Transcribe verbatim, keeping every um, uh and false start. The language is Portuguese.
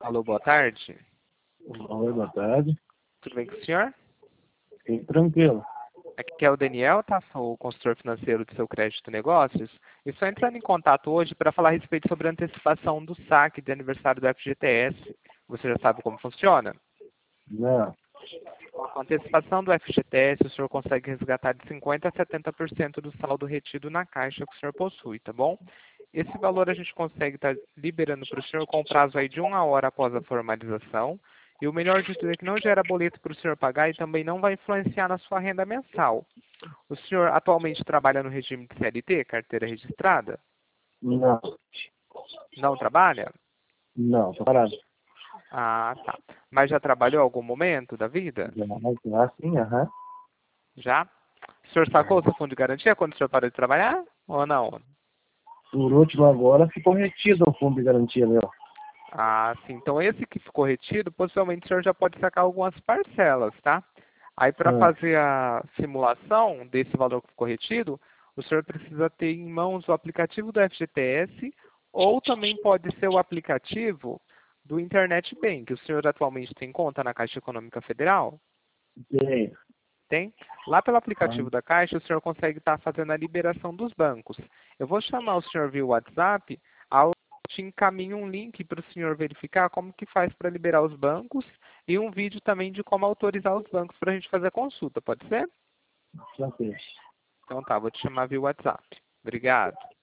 Alô, boa tarde. Oi, boa tarde. Tudo bem com o senhor? Fique tranquilo. Aqui é o Daniel, tá? Sou o consultor financeiro do seu crédito negócios. E só entrando em contato hoje para falar a respeito sobre a antecipação do saque de aniversário do F G T S. Você já sabe como funciona? Não. Com a antecipação do F G T S, o senhor consegue resgatar de cinquenta por cento a setenta por cento do saldo retido na caixa que o senhor possui, tá bom? Esse valor a gente consegue estar liberando para o senhor com prazo aí de uma hora após a formalização. E o melhor de tudo é que não gera boleto para o senhor pagar e também não vai influenciar na sua renda mensal. O senhor atualmente trabalha no regime de C L T, carteira registrada? Não. Não trabalha? Não, tô parado. Ah, tá. Mas já trabalhou em algum momento da vida? Já, já sim, aham. Já? O senhor sacou o seu fundo de garantia quando o senhor parou de trabalhar? Ou não? Por último agora ficou retido o fundo de garantia meu. Ah, sim. Então esse que ficou retido, possivelmente o senhor já pode sacar algumas parcelas, tá? Aí para Ah, fazer a simulação desse valor que ficou retido, o senhor precisa ter em mãos o aplicativo do F G T S ou também pode ser o aplicativo do Internet Bank. O senhor atualmente tem conta na Caixa Econômica Federal? tem. Tem? Lá pelo Ah, aplicativo da Caixa, o senhor consegue estar fazendo a liberação dos bancos. Eu vou chamar o senhor via WhatsApp, ao te encaminho um link para o senhor verificar como que faz para liberar os bancos e um vídeo também de como autorizar os bancos para a gente fazer a consulta, pode ser? já fez. Então tá, vou te chamar via WhatsApp. Obrigado.